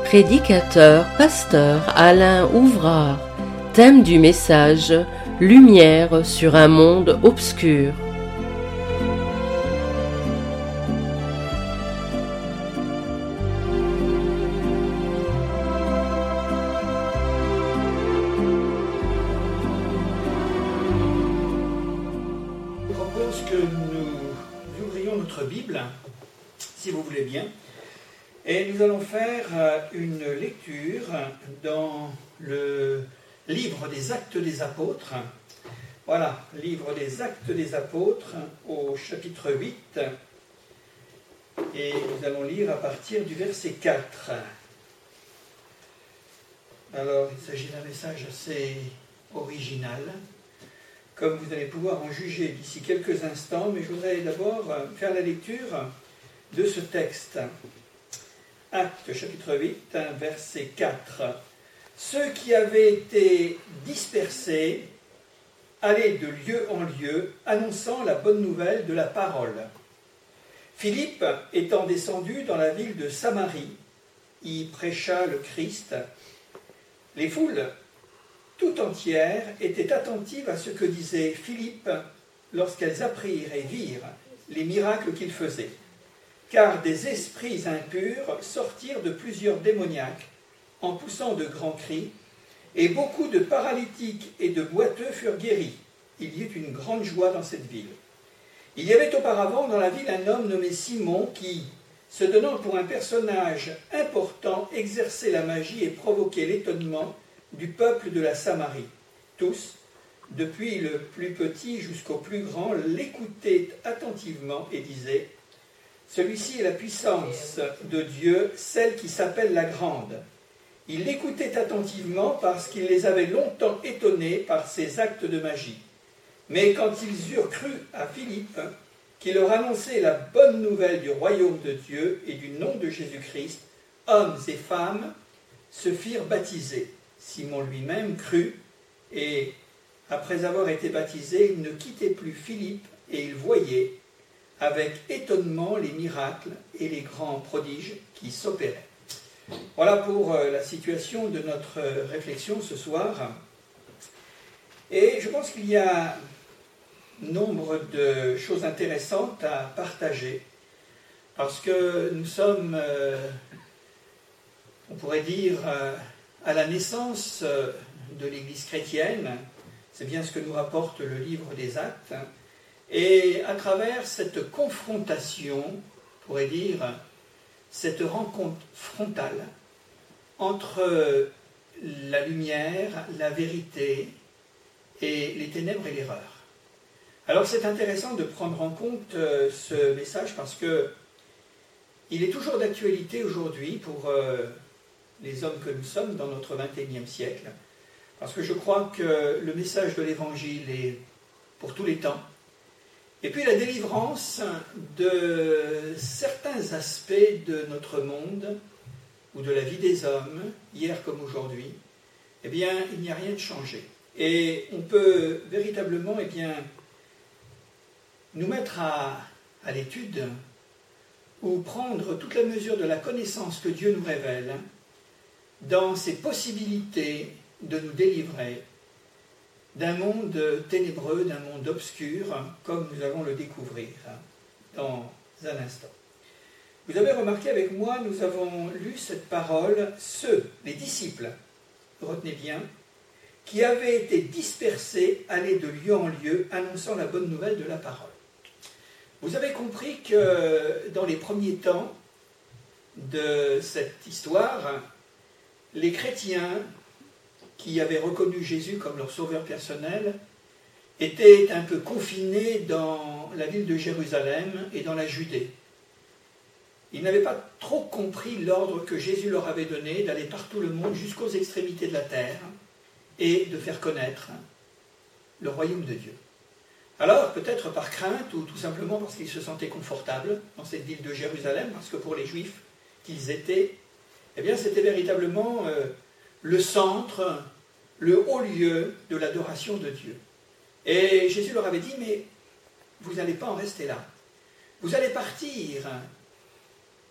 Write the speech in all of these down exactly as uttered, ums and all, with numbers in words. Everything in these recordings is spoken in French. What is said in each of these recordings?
Prédicateur, pasteur Alain Ouvrard. Thème du message, lumière sur un monde obscur. Je propose que nous ouvrions notre Bible, si vous voulez bien, et nous allons faire une lecture dans le livre des Actes des Apôtres. Voilà, livre des Actes des Apôtres au chapitre huit, et nous allons lire à partir du verset quatre. Alors, il s'agit d'un message assez original, comme vous allez pouvoir en juger d'ici quelques instants, mais je voudrais d'abord faire la lecture de ce texte. Actes chapitre huit, verset quatre. Ceux qui avaient été dispersés allaient de lieu en lieu, annonçant la bonne nouvelle de la parole. Philippe, étant descendu dans la ville de Samarie, y prêcha le Christ. Les foules tout entières étaient attentives à ce que disait Philippe lorsqu'elles apprirent et virent les miracles qu'il faisait. Car des esprits impurs sortirent de plusieurs démoniaques en poussant de grands cris, et beaucoup de paralytiques et de boiteux furent guéris. Il y eut une grande joie dans cette ville. Il y avait auparavant dans la ville un homme nommé Simon qui, se donnant pour un personnage important, exerçait la magie et provoquait l'étonnement du peuple de la Samarie. Tous, depuis le plus petit jusqu'au plus grand, l'écoutaient attentivement et disaient: celui-ci est la puissance de Dieu, celle qui s'appelle la Grande. Ils l'écoutaient attentivement parce qu'il les avait longtemps étonnés par ses actes de magie. Mais quand ils eurent cru à Philippe, qui leur annonçait la bonne nouvelle du royaume de Dieu et du nom de Jésus-Christ, hommes et femmes se firent baptiser. Simon lui-même crut, et après avoir été baptisé, il ne quittait plus Philippe, et il voyait avec étonnement les miracles et les grands prodiges qui s'opéraient. Voilà pour la situation de notre réflexion ce soir. Et je pense qu'il y a nombre de choses intéressantes à partager, parce que nous sommes, euh, on pourrait dire, euh, à la naissance de l'Église chrétienne. C'est bien ce que nous rapporte le livre des Actes. Et à travers cette confrontation, on pourrait dire, cette rencontre frontale entre la lumière, la vérité et les ténèbres et l'erreur. Alors c'est intéressant de prendre en compte ce message parce que il est toujours d'actualité aujourd'hui pour les hommes que nous sommes dans notre vingt et unième siècle, parce que je crois que le message de l'Évangile est pour tous les temps. Et puis la délivrance de certains aspects de notre monde ou de la vie des hommes, hier comme aujourd'hui, eh bien, il n'y a rien de changé. Et on peut véritablement eh bien, nous mettre à, à l'étude ou prendre toute la mesure de la connaissance que Dieu nous révèle dans ses possibilités de nous délivrer d'un monde ténébreux, d'un monde obscur, comme nous allons le découvrir dans un instant. Vous avez remarqué avec moi, nous avons lu cette parole, ceux, les disciples, retenez bien, qui avaient été dispersés, allaient de lieu en lieu, annonçant la bonne nouvelle de la parole. Vous avez compris que dans les premiers temps de cette histoire, les chrétiens qui avaient reconnu Jésus comme leur sauveur personnel, étaient un peu confinés dans la ville de Jérusalem et dans la Judée. Ils n'avaient pas trop compris l'ordre que Jésus leur avait donné d'aller partout le monde jusqu'aux extrémités de la terre et de faire connaître le royaume de Dieu. Alors, peut-être par crainte ou tout simplement parce qu'ils se sentaient confortables dans cette ville de Jérusalem, parce que pour les Juifs qu'ils étaient, eh bien c'était véritablement euh, le centre, le haut lieu de l'adoration de Dieu. Et Jésus leur avait dit, mais vous n'allez pas en rester là. Vous allez partir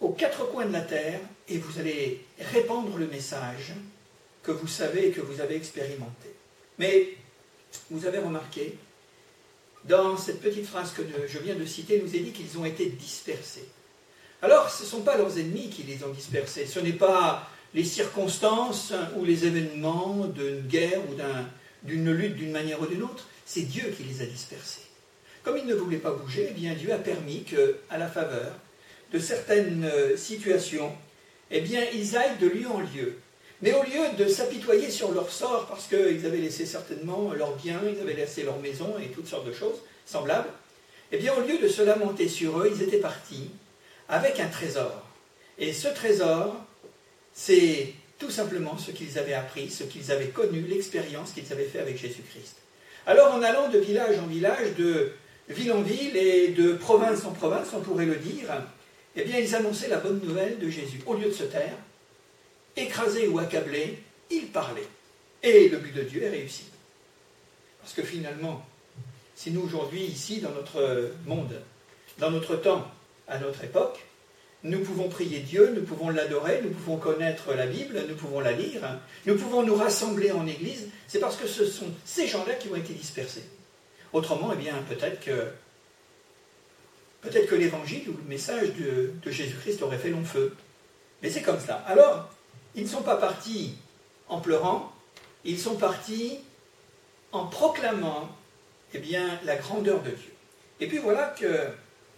aux quatre coins de la terre et vous allez répandre le message que vous savez et que vous avez expérimenté. Mais vous avez remarqué, dans cette petite phrase que je viens de citer, il nous est dit qu'ils ont été dispersés. Alors, ce ne sont pas leurs ennemis qui les ont dispersés, ce n'est pas les circonstances ou les événements d'une guerre ou d'un, d'une lutte d'une manière ou d'une autre, c'est Dieu qui les a dispersés. Comme ils ne voulaient pas bouger, eh bien Dieu a permis qu'à la faveur de certaines situations, eh bien, ils aillent de lieu en lieu. Mais au lieu de s'apitoyer sur leur sort, parce qu'ils avaient laissé certainement leurs biens, ils avaient laissé leur maison et toutes sortes de choses semblables, eh bien, au lieu de se lamenter sur eux, ils étaient partis avec un trésor. Et ce trésor, c'est tout simplement ce qu'ils avaient appris, ce qu'ils avaient connu, l'expérience qu'ils avaient fait avec Jésus-Christ. Alors, en allant de village en village, de ville en ville et de province en province, on pourrait le dire, eh bien, ils annonçaient la bonne nouvelle de Jésus. Au lieu de se taire, écrasés ou accablés, ils parlaient. Et le but de Dieu est réussi. Parce que finalement, si nous aujourd'hui, ici, dans notre monde, dans notre temps, à notre époque, nous pouvons prier Dieu, nous pouvons l'adorer, nous pouvons connaître la Bible, nous pouvons la lire, nous pouvons nous rassembler en Église, c'est parce que ce sont ces gens-là qui ont été dispersés. Autrement, eh bien, peut-être que, peut-être que l'Évangile ou le message de, de Jésus-Christ aurait fait long feu. Mais c'est comme ça. Alors, ils ne sont pas partis en pleurant, ils sont partis en proclamant eh bien, la grandeur de Dieu. Et puis voilà que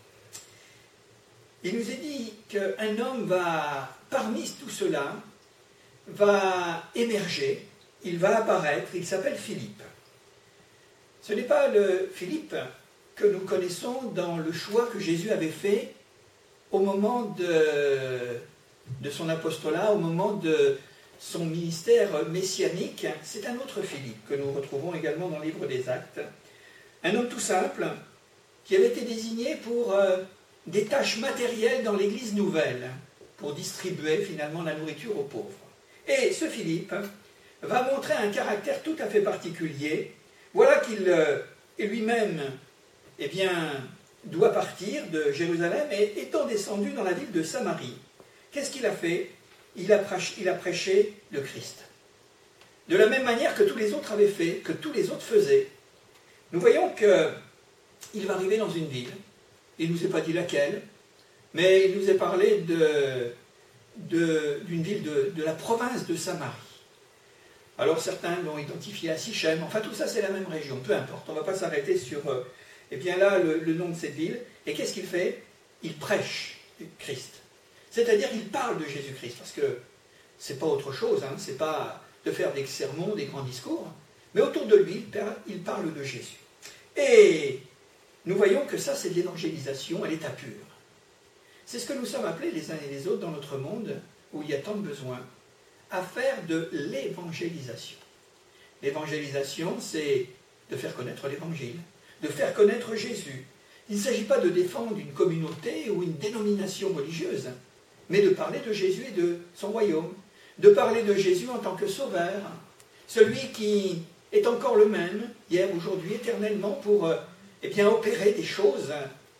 il nous est dit qu'un homme va, parmi tout cela, va émerger, il va apparaître, il s'appelle Philippe. Ce n'est pas le Philippe que nous connaissons dans le choix que Jésus avait fait au moment de, de son apostolat, au moment de son ministère messianique. C'est un autre Philippe que nous retrouvons également dans le livre des Actes. Un homme tout simple qui avait été désigné pour euh, des tâches matérielles dans l'Église nouvelle, pour distribuer finalement la nourriture aux pauvres. Et ce Philippe va montrer un caractère tout à fait particulier. Voilà qu'il euh, lui-même eh bien, doit partir de Jérusalem et étant descendu dans la ville de Samarie, qu'est-ce qu'il a fait? Il a prêché, il a prêché le Christ. De la même manière que tous les autres avaient fait, que tous les autres faisaient. Nous voyons qu'il va arriver dans une ville, il ne nous est pas dit laquelle, mais il nous est parlé de, de, d'une ville de, de la province de Samarie. Alors certains l'ont identifié à Sichem, enfin tout ça c'est la même région, peu importe, on ne va pas s'arrêter sur euh, eh bien là, le, le nom de cette ville. Et qu'est-ce qu'il fait? Il prêche Christ. C'est-à-dire il parle de Jésus-Christ, parce que c'est pas autre chose, hein, c'est pas de faire des sermons, des grands discours, mais autour de lui, il parle de Jésus. Et nous voyons que ça, c'est de l'évangélisation à l'état pur. C'est ce que nous sommes appelés les uns et les autres dans notre monde, où il y a tant de besoins, à faire de l'évangélisation. L'évangélisation, c'est de faire connaître l'Évangile, de faire connaître Jésus. Il ne s'agit pas de défendre une communauté ou une dénomination religieuse, mais de parler de Jésus et de son royaume, de parler de Jésus en tant que sauveur, celui qui est encore le même, hier, aujourd'hui, éternellement, pour eh bien, opérer des choses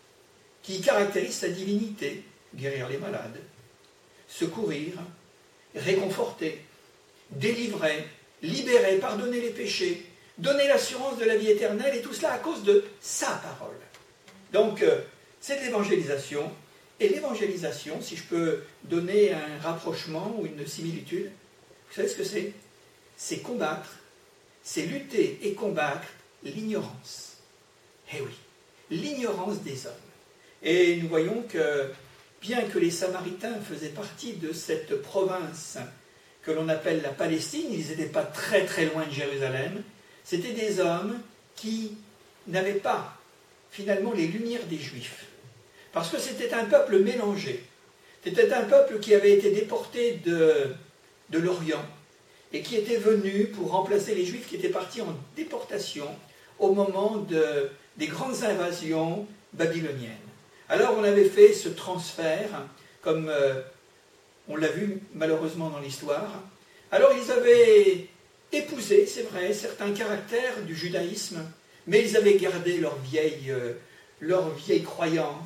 qui caractérisent sa divinité, guérir les malades, secourir, réconforter, délivrer, libérer, pardonner les péchés, donner l'assurance de la vie éternelle, et tout cela à cause de sa parole. Donc, c'est de l'évangélisation, et l'évangélisation, si je peux donner un rapprochement ou une similitude, vous savez ce que c'est? C'est combattre, c'est lutter et combattre l'ignorance. Eh oui, l'ignorance des hommes. Et nous voyons que, bien que les Samaritains faisaient partie de cette province que l'on appelle la Palestine, ils n'étaient pas très très loin de Jérusalem, c'était des hommes qui n'avaient pas finalement les lumières des Juifs. Parce que c'était un peuple mélangé. C'était un peuple qui avait été déporté de, de l'Orient et qui était venu pour remplacer les Juifs qui étaient partis en déportation au moment de, des grandes invasions babyloniennes. Alors on avait fait ce transfert, comme euh, on l'a vu malheureusement dans l'histoire. Alors ils avaient épousé, c'est vrai, certains caractères du judaïsme, mais ils avaient gardé leur vieille, euh, leur vieille croyance,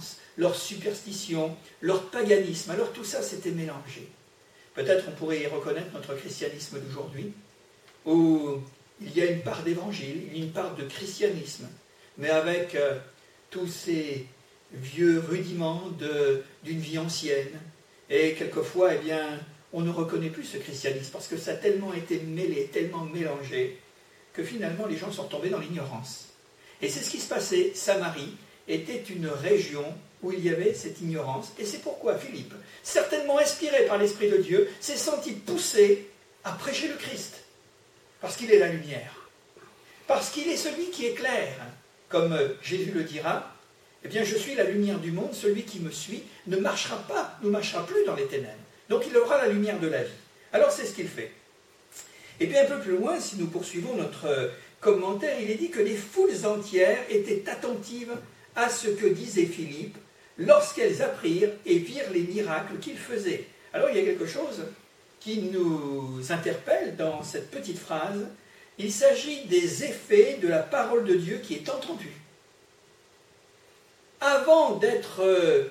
leur superstition, leur paganisme. Alors tout ça s'était mélangé. Peut-être on pourrait y reconnaître notre christianisme d'aujourd'hui, où il y a une part d'évangile, une part de christianisme, mais avec euh, tous ces vieux rudiments de, d'une vie ancienne. Et quelquefois, eh bien, on ne reconnaît plus ce christianisme, parce que ça a tellement été mêlé, tellement mélangé, que finalement les gens sont tombés dans l'ignorance. Et c'est ce qui se passait. Samarie était une région où il y avait cette ignorance, et c'est pourquoi Philippe, certainement inspiré par l'Esprit de Dieu, s'est senti poussé à prêcher le Christ, parce qu'il est la lumière, parce qu'il est celui qui éclaire, comme Jésus le dira, eh bien je suis la lumière du monde, celui qui me suit ne marchera pas, ne marchera plus dans les ténèbres, donc il aura la lumière de la vie. Alors c'est ce qu'il fait. Et puis un peu plus loin, si nous poursuivons notre commentaire, il est dit que les foules entières étaient attentives à ce que disait Philippe, lorsqu'elles apprirent et virent les miracles qu'il faisait. Alors il y a quelque chose qui nous interpelle dans cette petite phrase. Il s'agit des effets de la parole de Dieu qui est entendue. Avant d'être euh,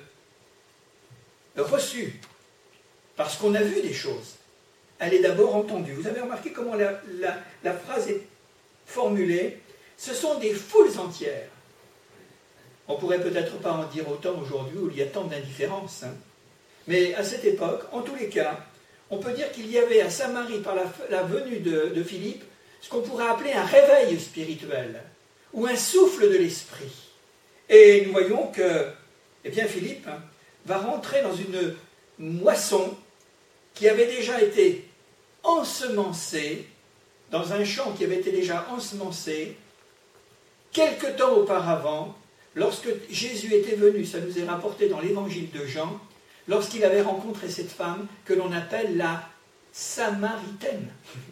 reçue, parce qu'on a vu des choses, elle est d'abord entendue. Vous avez remarqué comment la, la, la phrase est formulée? Ce sont des foules entières. On ne pourrait peut-être pas en dire autant aujourd'hui où il y a tant d'indifférence. Hein. Mais à cette époque, en tous les cas, on peut dire qu'il y avait à Samarie, par la, la venue de, de Philippe, ce qu'on pourrait appeler un réveil spirituel, ou un souffle de l'esprit. Et nous voyons que, eh bien, Philippe hein, va rentrer dans une moisson qui avait déjà été ensemencée, dans un champ qui avait été déjà ensemencé, quelque temps auparavant, lorsque Jésus était venu, ça nous est rapporté dans l'évangile de Jean, lorsqu'il avait rencontré cette femme que l'on appelle la Samaritaine.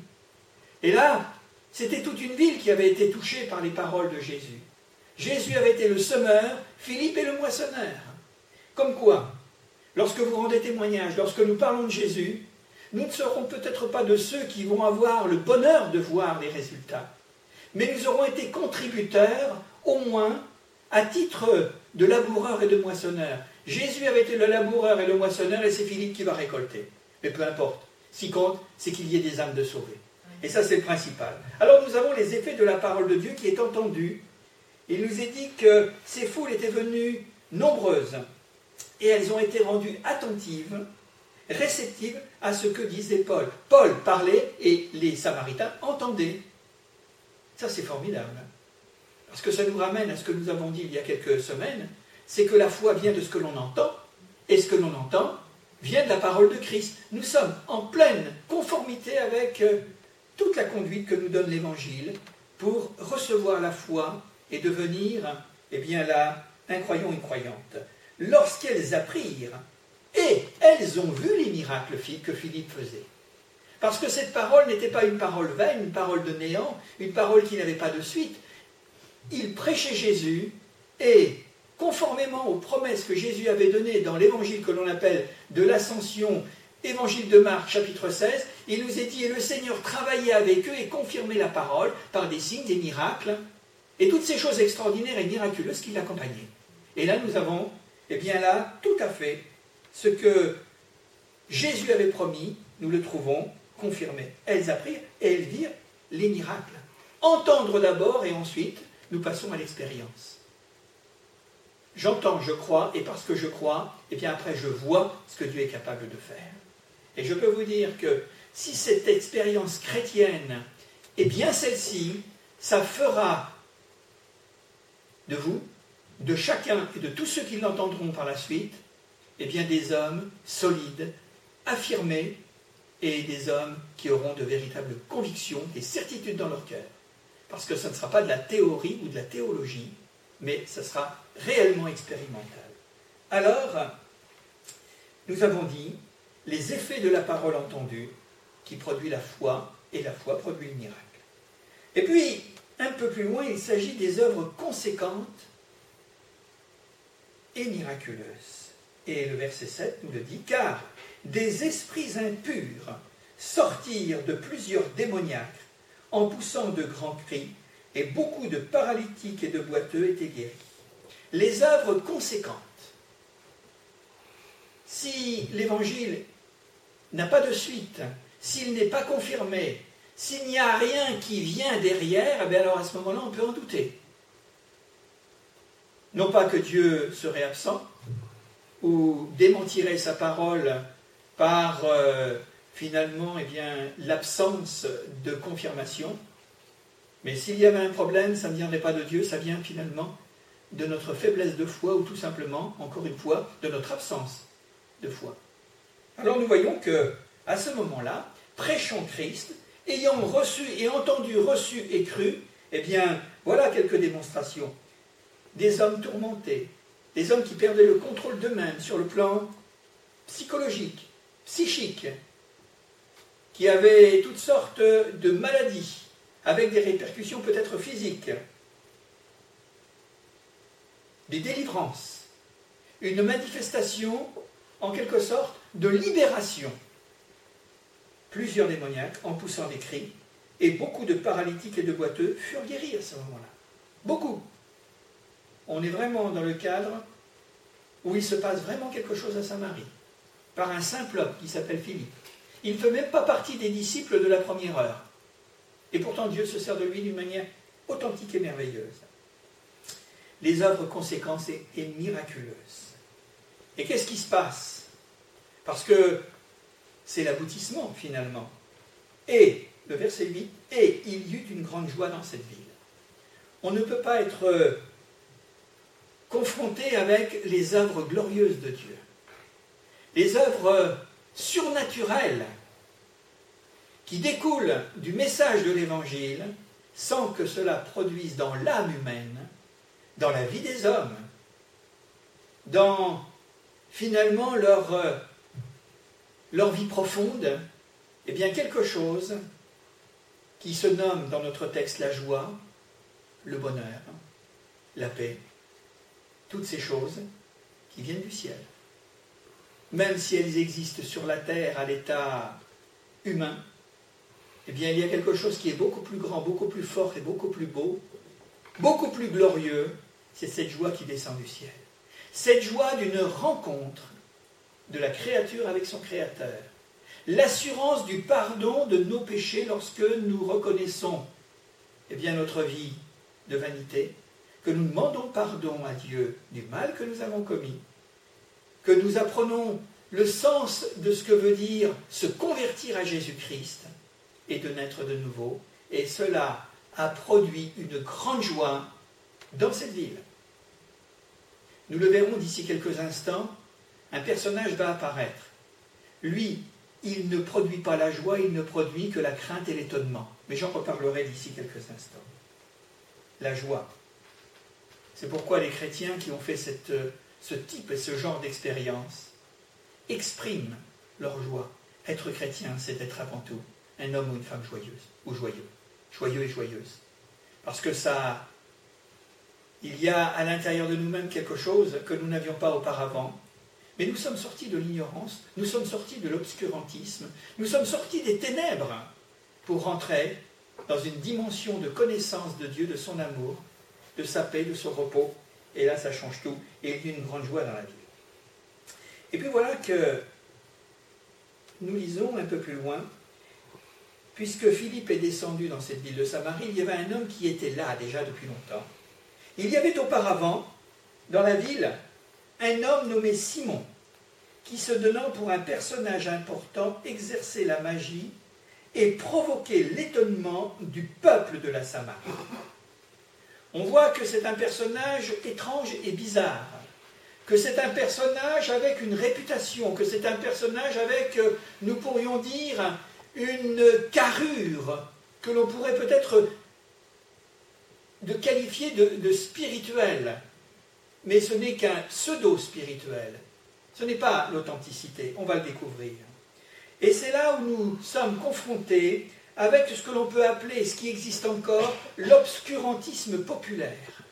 Et là, c'était toute une ville qui avait été touchée par les paroles de Jésus. Jésus avait été le semeur, Philippe est le moissonneur. Comme quoi, lorsque vous rendez témoignage, lorsque nous parlons de Jésus, nous ne serons peut-être pas de ceux qui vont avoir le bonheur de voir les résultats, mais nous aurons été contributeurs, au moins, à titre de laboureur et de moissonneur. Jésus avait été le laboureur et le moissonneur, et c'est Philippe qui va récolter. Mais peu importe, ce qui compte, c'est qu'il y ait des âmes de sauvées. Et ça, c'est le principal. Alors nous avons les effets de la parole de Dieu qui est entendue. Il nous est dit que ces foules étaient venues nombreuses, et elles ont été rendues attentives, réceptives à ce que disait Paul. Paul parlait, et les Samaritains entendaient. Ça, c'est formidable. Parce que ça nous ramène à ce que nous avons dit il y a quelques semaines, c'est que la foi vient de ce que l'on entend, et ce que l'on entend vient de la parole de Christ. Nous sommes en pleine conformité avec euh, toute la conduite que nous donne l'Évangile pour recevoir la foi et devenir, eh bien là, un croyant, une croyante. Lorsqu'elles apprirent, et elles ont vu les miracles que Philippe faisait. Parce que cette parole n'était pas une parole vaine, une parole de néant, une parole qui n'avait pas de suite. Il prêchait Jésus, et conformément aux promesses que Jésus avait données dans l'évangile que l'on appelle de l'Ascension, évangile de Marc, chapitre seize, il nous est dit, et le Seigneur travaillait avec eux et confirmait la parole par des signes, des miracles, et toutes ces choses extraordinaires et miraculeuses qui l'accompagnaient. Et là, nous avons, eh bien là, tout à fait, ce que Jésus avait promis, nous le trouvons confirmé. Elles apprirent et elles virent les miracles. Entendre d'abord et ensuite, nous passons à l'expérience. J'entends, je crois, et parce que je crois, et bien après je vois ce que Dieu est capable de faire. Et je peux vous dire que si cette expérience chrétienne est bien celle-ci, ça fera de vous, de chacun et de tous ceux qui l'entendront par la suite, eh bien des hommes solides, affirmés, et des hommes qui auront de véritables convictions, des certitudes dans leur cœur. Parce que ce ne sera pas de la théorie ou de la théologie, mais ce sera réellement expérimental. Alors, nous avons dit les effets de la parole entendue qui produit la foi, et la foi produit le miracle. Et puis, un peu plus loin, il s'agit des œuvres conséquentes et miraculeuses. Et le verset sept nous le dit, car des esprits impurs sortirent de plusieurs démoniaques en poussant de grands cris, et beaucoup de paralytiques et de boiteux étaient guéris. Les œuvres conséquentes. si l'évangile n'a pas de suite, s'il n'est pas confirmé, s'il n'y a rien qui vient derrière, eh bien alors à ce moment-là, on peut en douter. Non pas que Dieu serait absent, ou démentirait sa parole par euh, finalement eh bien, l'absence de confirmation, mais s'il y avait un problème, ça ne viendrait pas de Dieu, ça vient finalement de notre faiblesse de foi, ou tout simplement, encore une fois, de notre absence de foi. Alors nous voyons que, à ce moment-là, prêchons Christ, ayant reçu et entendu, reçu et cru, eh bien, voilà quelques démonstrations. Des hommes tourmentés, des hommes qui perdaient le contrôle d'eux-mêmes sur le plan psychologique, psychique, qui avaient toutes sortes de maladies, avec des répercussions peut-être physiques, des délivrances, une manifestation, en quelque sorte, de libération. Plusieurs démoniaques, en poussant des cris, et beaucoup de paralytiques et de boiteux furent guéris à ce moment-là. Beaucoup. On est vraiment dans le cadre où il se passe vraiment quelque chose à Samarie, par un simple homme qui s'appelle Philippe. Il ne fait même pas partie des disciples de la première heure. Et pourtant Dieu se sert de lui d'une manière authentique et merveilleuse. Les œuvres conséquentes et, et miraculeuses. Et qu'est-ce qui se passe? Parce que c'est l'aboutissement finalement. Et, le verset huit, et il y eut une grande joie dans cette ville. On ne peut pas être euh, confronté avec les œuvres glorieuses de Dieu. Les œuvres euh, surnaturelles qui découlent du message de l'Évangile sans que cela produise dans l'âme humaine, dans la vie des hommes, dans finalement leur, euh, leur vie profonde, eh bien quelque chose qui se nomme dans notre texte la joie, le bonheur, la paix, toutes ces choses qui viennent du ciel. Même si elles existent sur la terre à l'état humain, eh bien il y a quelque chose qui est beaucoup plus grand, beaucoup plus fort et beaucoup plus beau, beaucoup plus glorieux, c'est cette joie qui descend du ciel. Cette joie d'une rencontre de la créature avec son Créateur. L'assurance du pardon de nos péchés lorsque nous reconnaissons eh bien, notre vie de vanité, que nous demandons pardon à Dieu du mal que nous avons commis, que nous apprenons le sens de ce que veut dire se convertir à Jésus-Christ et de naître de nouveau, et cela a produit une grande joie dans cette ville. Nous le verrons d'ici quelques instants, un personnage va apparaître. Lui, il ne produit pas la joie, il ne produit que la crainte et l'étonnement. Mais j'en reparlerai d'ici quelques instants. La joie. C'est pourquoi les chrétiens qui ont fait cette, ce type et ce genre d'expérience expriment leur joie. Être chrétien, c'est être avant tout un homme ou une femme joyeuse, ou joyeux. Joyeux et joyeuse. Parce que ça, il y a à l'intérieur de nous-mêmes quelque chose que nous n'avions pas auparavant. Mais nous sommes sortis de l'ignorance, nous sommes sortis de l'obscurantisme, nous sommes sortis des ténèbres pour rentrer dans une dimension de connaissance de Dieu, de son amour, de sa paix, de son repos. Et là, ça change tout. Et il y a une grande joie dans la vie. Et puis voilà que nous lisons un peu plus loin, puisque Philippe est descendu dans cette ville de Samarie, il y avait un homme qui était là déjà depuis longtemps. Il y avait auparavant, dans la ville, un homme nommé Simon, qui se donnant pour un personnage important, exerçait la magie et provoquait l'étonnement du peuple de la Samarie. On voit que c'est un personnage étrange et bizarre, que c'est un personnage avec une réputation, que c'est un personnage avec, nous pourrions dire, une carrure que l'on pourrait peut-être de qualifier de, de spirituel. Mais ce n'est qu'un pseudo-spirituel. Ce n'est pas l'authenticité, on va le découvrir. Et c'est là où nous sommes confrontés avec ce que l'on peut appeler, ce qui existe encore, l'obscurantisme populaire.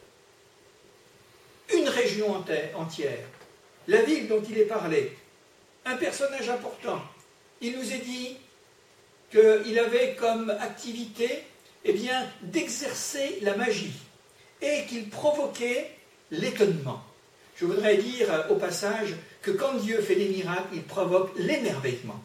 Une région entière, la ville dont il est parlé, un personnage important. Il nous est dit qu'il avait comme activité eh bien, d'exercer la magie et qu'il provoquait l'étonnement. Je voudrais dire au passage que quand Dieu fait des miracles, il provoque l'émerveillement.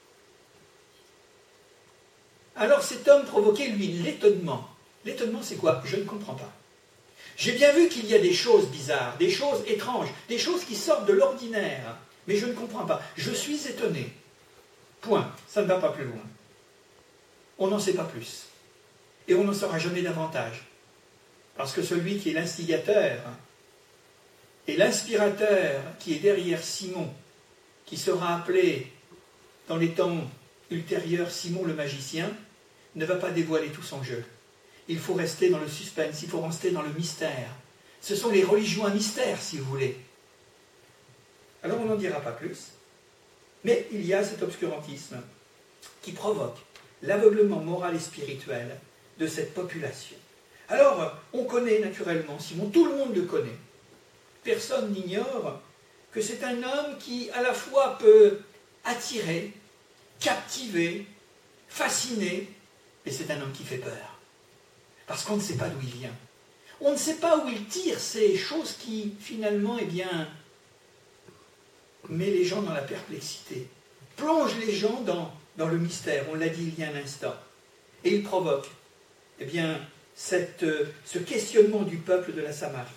Alors cet homme provoquait, lui, l'étonnement. L'étonnement, c'est quoi? Je ne comprends pas. J'ai bien vu qu'il y a des choses bizarres, des choses étranges, des choses qui sortent de l'ordinaire, mais je ne comprends pas. Je suis étonné. Point. Ça ne va pas plus loin. On n'en sait pas plus. Et on n'en saura jamais davantage. Parce que celui qui est l'instigateur et l'inspirateur qui est derrière Simon, qui sera appelé dans les temps ultérieurs Simon le magicien, ne va pas dévoiler tout son jeu. Il faut rester dans le suspense, il faut rester dans le mystère. Ce sont les religions à mystère, si vous voulez. Alors on n'en dira pas plus, mais il y a cet obscurantisme qui provoque l'aveuglement moral et spirituel de cette population. Alors, on connaît naturellement Simon, tout le monde le connaît. Personne n'ignore que c'est un homme qui, à la fois, peut attirer, captiver, fasciner, et c'est un homme qui fait peur. Parce qu'on ne sait pas d'où il vient. On ne sait pas où il tire ces choses qui, finalement, eh bien, met les gens dans la perplexité, plonge les gens dans, dans le mystère, on l'a dit il y a un instant. Et il provoque, eh bien, cette, ce questionnement du peuple de la Samarie.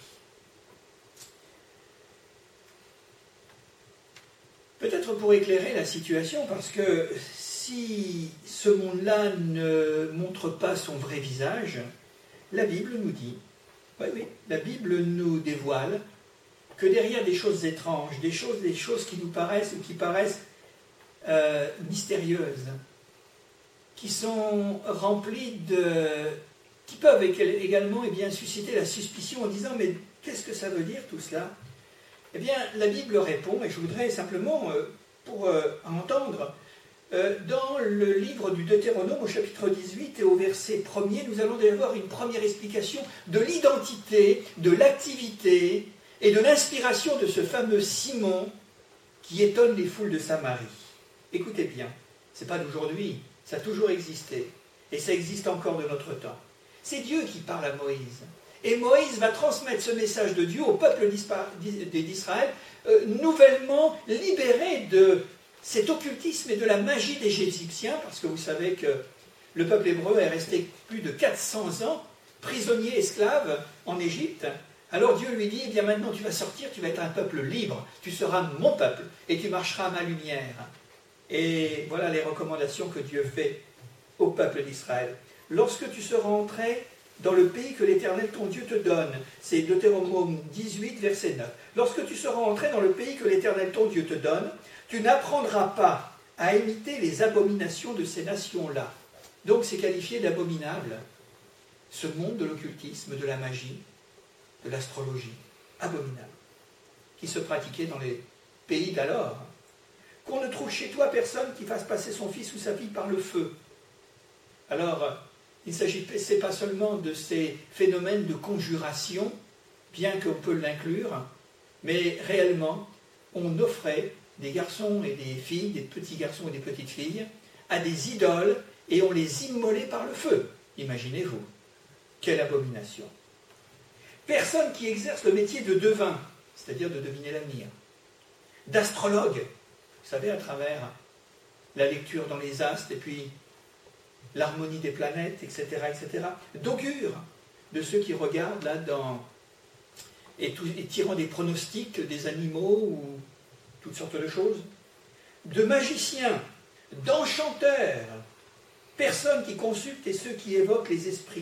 Peut-être pour éclairer la situation, parce que si ce monde-là ne montre pas son vrai visage, la Bible nous dit, oui, oui, la Bible nous dévoile que derrière des choses étranges, des choses, des choses qui nous paraissent ou qui paraissent euh, mystérieuses, qui sont remplies de... qui peuvent également eh bien, susciter la suspicion en disant « mais qu'est-ce que ça veut dire tout cela ?» Eh bien, la Bible répond, et je voudrais simplement, euh, pour euh, entendre, euh, dans le livre du Deutéronome, au chapitre dix-huit et au verset premier, nous allons avoir une première explication de l'identité, de l'activité et de l'inspiration de ce fameux Simon qui étonne les foules de Samarie. Écoutez bien, ce n'est pas d'aujourd'hui, ça a toujours existé, et ça existe encore de notre temps. C'est Dieu qui parle à Moïse. Et Moïse va transmettre ce message de Dieu au peuple d'Israël, euh, nouvellement libéré de cet occultisme et de la magie des Égyptiens, parce que vous savez que le peuple hébreu est resté plus de quatre cents ans prisonnier, esclave en Égypte. Alors Dieu lui dit, eh bien maintenant tu vas sortir, tu vas être un peuple libre, tu seras mon peuple et tu marcheras à ma lumière. Et voilà les recommandations que Dieu fait au peuple d'Israël. Lorsque tu seras entré dans le pays que l'Éternel ton Dieu te donne, c'est Deutéronome dix-huit, verset neuf. Lorsque tu seras entré dans le pays que l'Éternel ton Dieu te donne, tu n'apprendras pas à imiter les abominations de ces nations-là. Donc c'est qualifié d'abominable, ce monde de l'occultisme, de la magie, de l'astrologie, abominable, qui se pratiquait dans les pays d'alors. Qu'on ne trouve chez toi personne qui fasse passer son fils ou sa fille par le feu. Alors, il ne s'agit pas seulement de ces phénomènes de conjuration, bien qu'on peut l'inclure, mais réellement, on offrait des garçons et des filles, des petits garçons et des petites filles, à des idoles, et on les immolait par le feu. Imaginez-vous, quelle abomination. Personne qui exerce le métier de devin, c'est-à-dire de deviner l'avenir, d'astrologue, vous savez, à travers la lecture dans les astres, et puis l'harmonie des planètes, et cetera, et cetera, d'augure, de ceux qui regardent là dans, et, tout, et tirant des pronostics des animaux ou toutes sortes de choses, de magiciens, d'enchanteurs, personnes qui consultent et ceux qui évoquent les esprits,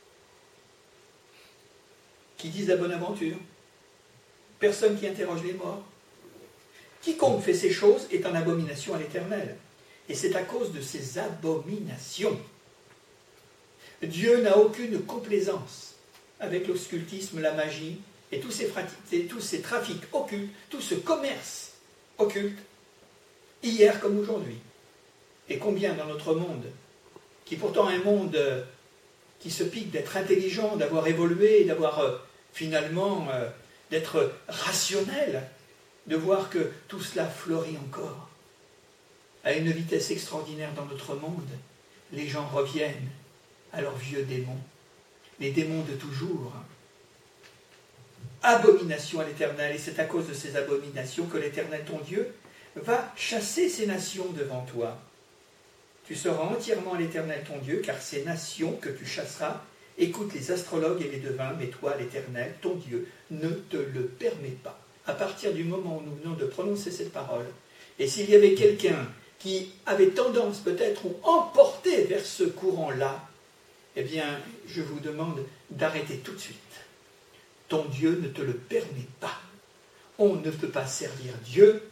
qui disent la bonne aventure, personne qui interroge les morts. Quiconque fait ces choses est en abomination à l'Éternel. Et c'est à cause de ces abominations. Dieu n'a aucune complaisance avec l'occultisme, la magie et tous ces, et tous ces trafics occultes, tout ce commerce occulte, hier comme aujourd'hui. Et combien dans notre monde, qui est pourtant un monde qui se pique d'être intelligent, d'avoir évolué, d'avoir euh, finalement euh, d'être rationnel, de voir que tout cela fleurit encore. À une vitesse extraordinaire dans notre monde, les gens reviennent à leurs vieux démons, les démons de toujours. abominations à l'Éternel, et c'est à cause de ces abominations que l'Éternel, ton Dieu, va chasser ces nations devant toi. Tu seras entièrement l'Éternel, ton Dieu, car ces nations que tu chasseras écoutent les astrologues et les devins, mais toi, l'Éternel, ton Dieu, ne te le permet pas. À partir du moment où nous venons de prononcer cette parole, et s'il y avait quelqu'un qui avait tendance peut-être ou emporté vers ce courant-là, eh bien, je vous demande d'arrêter tout de suite. Ton Dieu ne te le permet pas. On ne peut pas servir Dieu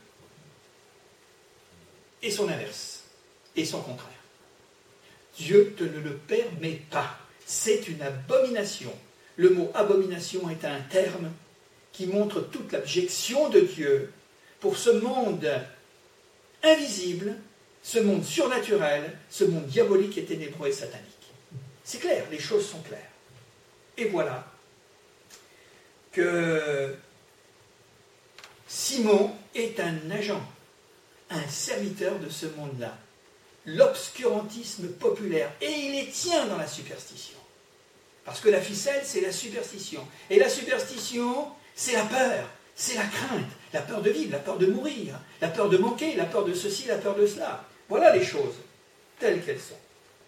et son inverse, et son contraire. Dieu te ne le permet pas. C'est une abomination. Le mot abomination est un terme qui montre toute l'abjection de Dieu pour ce monde invisible, ce monde surnaturel, ce monde diabolique et ténébreux et satanique. C'est clair, les choses sont claires. Et voilà que Simon est un agent, un serviteur de ce monde-là. L'obscurantisme populaire, et il les tient dans la superstition. Parce que la ficelle, c'est la superstition. Et la superstition, c'est la peur, c'est la crainte, la peur de vivre, la peur de mourir, la peur de manquer, la peur de ceci, la peur de cela. Voilà les choses, telles qu'elles sont.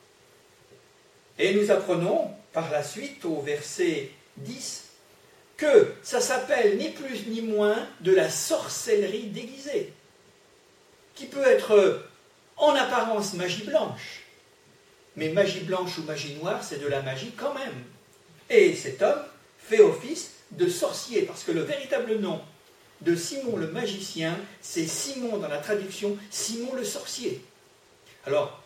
Et nous apprenons par la suite, au verset dix, que ça s'appelle ni plus ni moins de la sorcellerie déguisée, qui peut être en apparence magie blanche, mais magie blanche ou magie noire, c'est de la magie quand même. Et cet homme fait office de sorcier, parce que le véritable nom de Simon le magicien, c'est Simon dans la traduction, Simon le sorcier. Alors,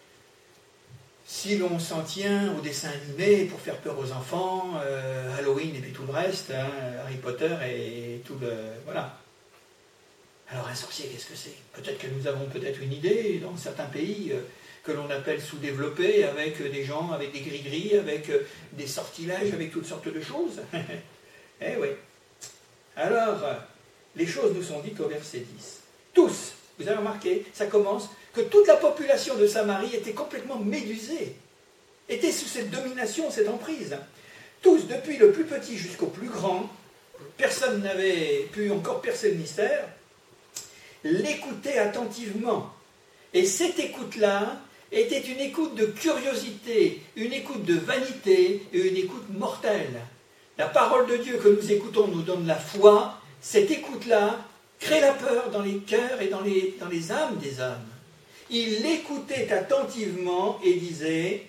si l'on s'en tient aux dessins animés pour faire peur aux enfants, euh, Halloween et puis tout le reste, hein, Harry Potter et tout le... voilà. Alors un sorcier, qu'est-ce que c'est? Peut-être que nous avons peut-être une idée dans certains pays euh, que l'on appelle sous-développés, avec des gens, avec des gris-gris, avec euh, des sortilèges, avec toutes sortes de choses. Eh oui. Alors, euh, les choses nous sont dites au verset dix. Tous, vous avez remarqué, ça commence, que toute la population de Samarie était complètement médusée, était sous cette domination, cette emprise. Tous, depuis le plus petit jusqu'au plus grand, personne n'avait pu encore percer le mystère, l'écoutaient attentivement. Et cette écoute-là était une écoute de curiosité, une écoute de vanité et une écoute mortelle. La parole de Dieu que nous écoutons nous donne la foi. Cette écoute-là crée la peur dans les cœurs et dans les, dans les âmes des hommes. Il l'écoutait attentivement et disait,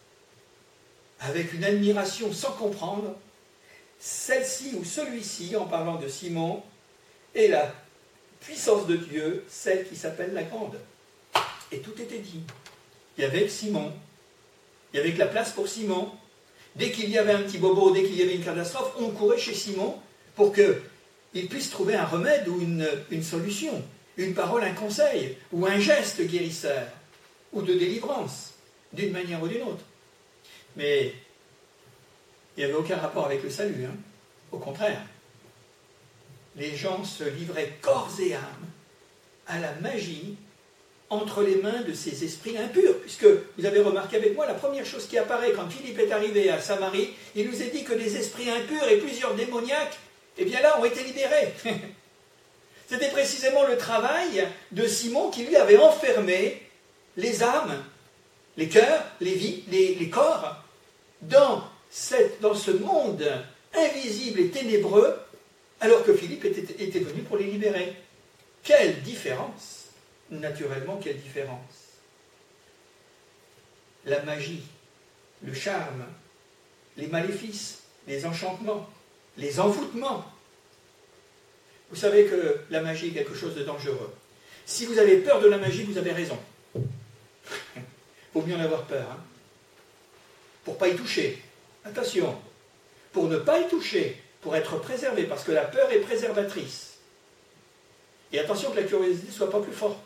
avec une admiration sans comprendre, celle-ci ou celui-ci, en parlant de Simon, est la puissance de Dieu, celle qui s'appelle la grande. Et tout était dit. Il y avait Simon, il y avait que la place pour Simon. Dès qu'il y avait un petit bobo, dès qu'il y avait une catastrophe, on courait chez Simon pour qu'il puisse trouver un remède ou une, une solution, une parole, un conseil, ou un geste guérisseur, ou de délivrance, d'une manière ou d'une autre. Mais il n'y avait aucun rapport avec le salut, hein. Au contraire. Les gens se livraient corps et âme à la magie entre les mains de ces esprits impurs. Puisque, vous avez remarqué avec moi, la première chose qui apparaît quand Philippe est arrivé à Samarie, il nous est dit que les esprits impurs et plusieurs démoniaques, eh bien là, ont été libérés. C'était précisément le travail de Simon qui lui avait enfermé les âmes, les cœurs, les vies, les, les corps, dans, cette, dans ce monde invisible et ténébreux, alors que Philippe était, était venu pour les libérer. Quelle différence! Naturellement, quelle différence! La magie, le charme, les maléfices, les enchantements, les envoûtements. Vous savez que la magie est quelque chose de dangereux. Si vous avez peur de la magie, vous avez raison. Il faut mieux en avoir peur. Hein, pour ne pas y toucher. Attention, pour ne pas y toucher, pour être préservé, parce que la peur est préservatrice. Et attention que la curiosité ne soit pas plus forte.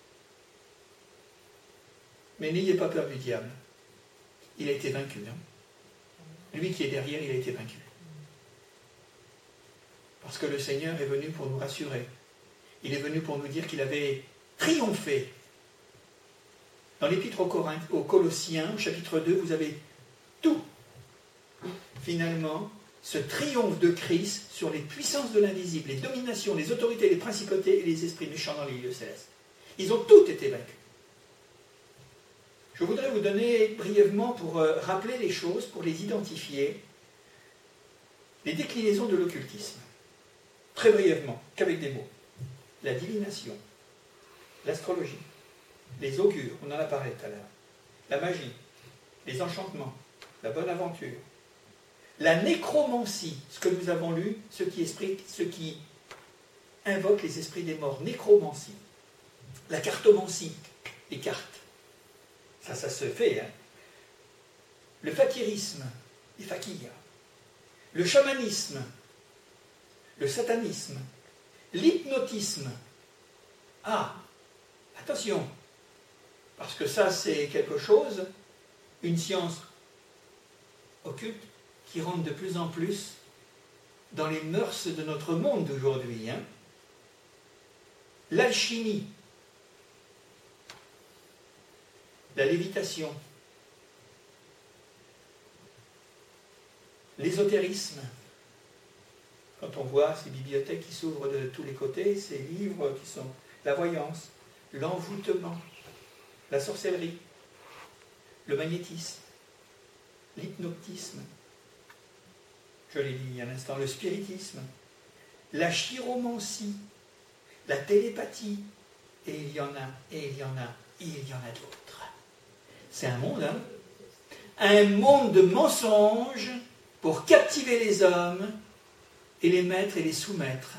Mais n'ayez pas peur du diable. Il a été vaincu. Hein. Lui qui est derrière, il a été vaincu. Parce que le Seigneur est venu pour nous rassurer. Il est venu pour nous dire qu'il avait triomphé. Dans l'épître aux, aux Colossiens, au chapitre deux, vous avez tout, finalement, ce triomphe de Christ sur les puissances de l'invisible, les dominations, les autorités, les principautés et les esprits méchants dans les lieux célestes. Ils ont tous été vaincus. Je voudrais vous donner brièvement, pour rappeler les choses, pour les identifier, les déclinaisons de l'occultisme. Très brièvement, qu'avec des mots. La divination, l'astrologie, les augures, on en a parlé tout à l'heure, la magie, les enchantements, la bonne aventure, la nécromancie, ce que nous avons lu, ce qui, explique, ce qui invoque les esprits des morts, nécromancie, la cartomancie, les cartes, ça, ça se fait, hein. Le fakirisme, les fakirs, le chamanisme, le satanisme, l'hypnotisme. Ah, attention, parce que ça c'est quelque chose, une science occulte qui rentre de plus en plus dans les mœurs de notre monde d'aujourd'hui. Hein. L'alchimie, la lévitation, l'ésotérisme. Quand on voit ces bibliothèques qui s'ouvrent de tous les côtés, ces livres qui sont la voyance, l'envoûtement, la sorcellerie, le magnétisme, l'hypnotisme, je l'ai dit il y a un instant, le spiritisme, la chiromancie, la télépathie, et il y en a, et il y en a, et il y en a d'autres. C'est un monde, hein? Un monde de mensonges pour captiver les hommes et les mettre et les soumettre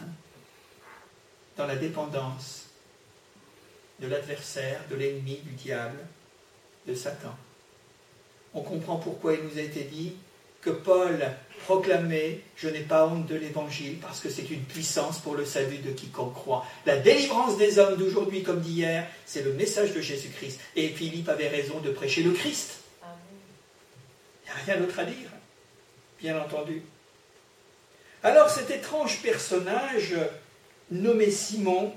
dans la dépendance de l'adversaire, de l'ennemi, du diable, de Satan. On comprend pourquoi il nous a été dit que Paul proclamait « Je n'ai pas honte de l'Évangile parce que c'est une puissance pour le salut de quiconque croit. » La délivrance des hommes d'aujourd'hui comme d'hier, c'est le message de Jésus-Christ. Et Philippe avait raison de prêcher le Christ. Il n'y a rien d'autre à dire, bien entendu. Alors cet étrange personnage nommé Simon,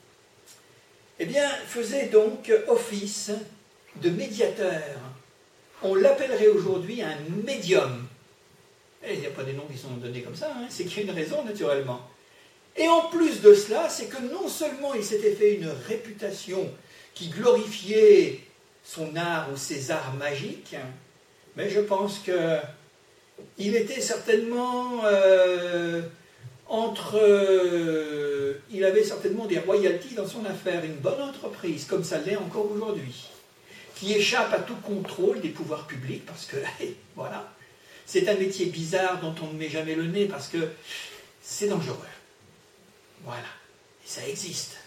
eh bien, faisait donc office de médiateur. On l'appellerait aujourd'hui un médium. Et il n'y a pas des noms qui sont donnés comme ça, hein, c'est qu'il y a une raison naturellement. Et en plus de cela, c'est que non seulement il s'était fait une réputation qui glorifiait son art ou ses arts magiques, mais je pense que il était certainement euh, entre... Euh, il avait certainement des royalties dans son affaire, une bonne entreprise, comme ça l'est encore aujourd'hui, qui échappe à tout contrôle des pouvoirs publics, parce que, hey, voilà, c'est un métier bizarre dont on ne met jamais le nez, parce que c'est dangereux. Voilà. Et ça existe.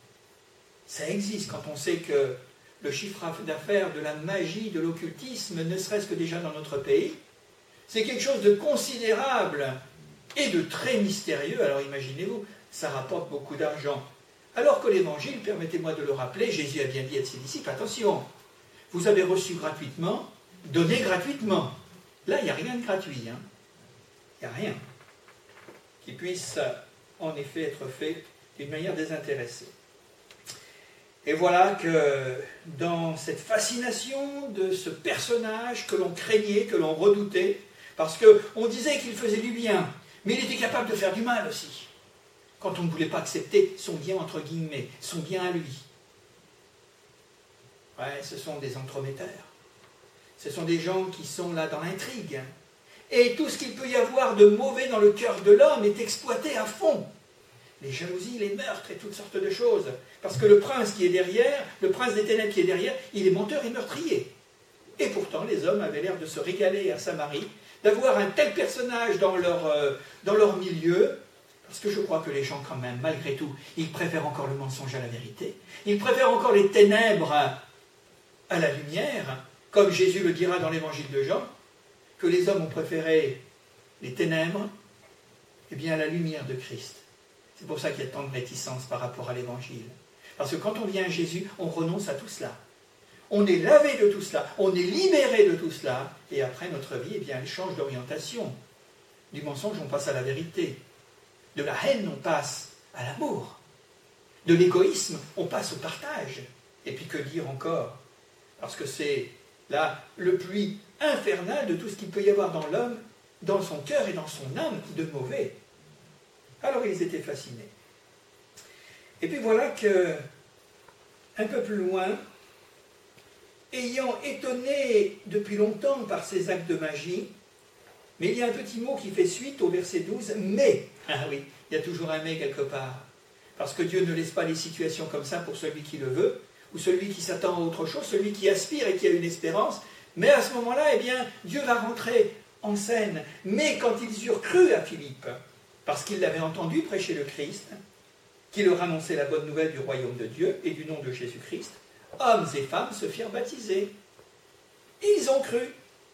Ça existe quand on sait que le chiffre d'affaires de la magie, de l'occultisme, ne serait-ce que déjà dans notre pays, c'est quelque chose de considérable et de très mystérieux. Alors imaginez-vous, ça rapporte beaucoup d'argent. Alors que l'Évangile, permettez-moi de le rappeler, Jésus a bien dit à ses disciples, attention, vous avez reçu gratuitement, donnez gratuitement. Là, il n'y a rien de gratuit. Hein. Il n'y a rien qui puisse en effet être fait d'une manière désintéressée. Et voilà que dans cette fascination de ce personnage que l'on craignait, que l'on redoutait, parce qu'on disait qu'il faisait du bien, mais il était capable de faire du mal aussi, quand on ne voulait pas accepter son bien entre guillemets, son bien à lui. Ouais, ce sont des entremetteurs. Ce sont des gens qui sont là dans l'intrigue. Et tout ce qu'il peut y avoir de mauvais dans le cœur de l'homme est exploité à fond. Les jalousies, les meurtres et toutes sortes de choses. Parce que le prince qui est derrière, le prince des ténèbres qui est derrière, il est menteur et meurtrier. Et pourtant, les hommes avaient l'air de se régaler à Samarie, d'avoir un tel personnage dans leur, euh, dans leur milieu, parce que je crois que les gens, quand même, malgré tout, ils préfèrent encore le mensonge à la vérité. Ils préfèrent encore les ténèbres à, à la lumière, comme Jésus le dira dans l'évangile de Jean, que les hommes ont préféré les ténèbres, eh bien, à la lumière de Christ. C'est pour ça qu'il y a tant de réticence par rapport à l'évangile. Parce que quand on vient à Jésus, on renonce à tout cela. On est lavé de tout cela, on est libéré de tout cela, et après notre vie, eh bien, elle change d'orientation. Du mensonge, on passe à la vérité. De la haine, on passe à l'amour. De l'égoïsme, on passe au partage. Et puis que dire encore? Parce que c'est là le puits infernal de tout ce qu'il peut y avoir dans l'homme, dans son cœur et dans son âme de mauvais. Alors ils étaient fascinés. Et puis voilà que, un peu plus loin, ayant étonné depuis longtemps par ses actes de magie, mais il y a un petit mot qui fait suite au verset douze, mais, ah oui, il y a toujours un mais quelque part, parce que Dieu ne laisse pas les situations comme ça pour celui qui le veut, ou celui qui s'attend à autre chose, celui qui aspire et qui a une espérance, mais à ce moment-là, eh bien, Dieu va rentrer en scène. Mais quand ils eurent cru à Philippe, parce qu'ils l'avaient entendu prêcher le Christ, qui leur annonçait la bonne nouvelle du royaume de Dieu et du nom de Jésus-Christ, hommes et femmes se firent baptiser. Ils ont cru.